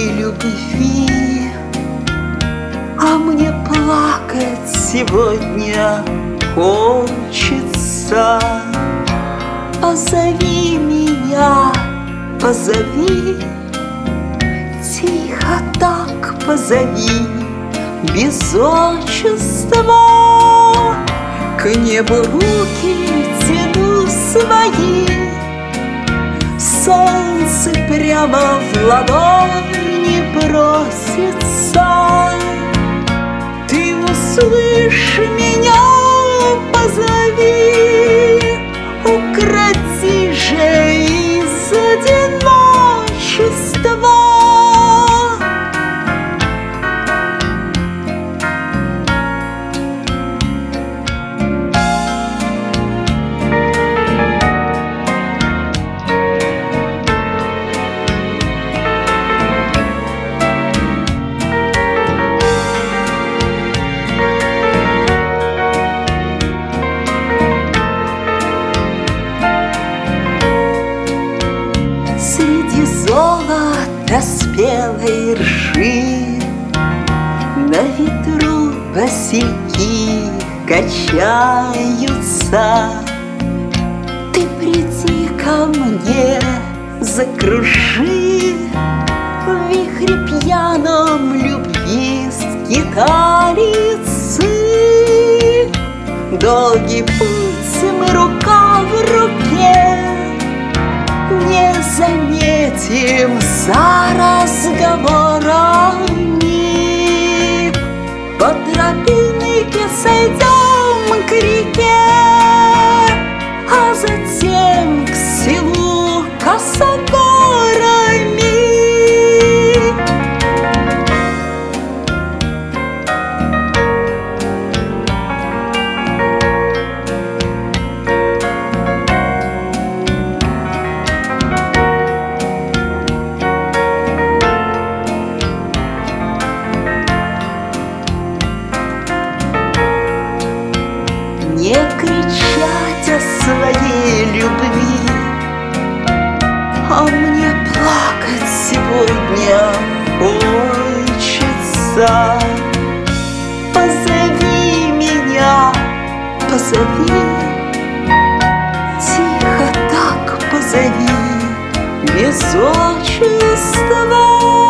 своей любви. А мне плакать сегодня хочется. Позови меня, позови, тихо так позови, без отчества. К небу руки тяну свои, солнце прямо в ладони просится. Ты услышь меня, позови, укроти же из одиночества. Золото спелой ржи, на ветру босяки качаются. Ты приди ко мне, закружи в вихре пьяном любви скиталицы. Долгий путь мы рука в руке не заметим за разговорами. По тропинке сойдем к реке, а затем к селу косогорами. Не кричать о своей любви, а мне плакать сегодня хочется. Позови меня, позови, тихо так позови, без отчества.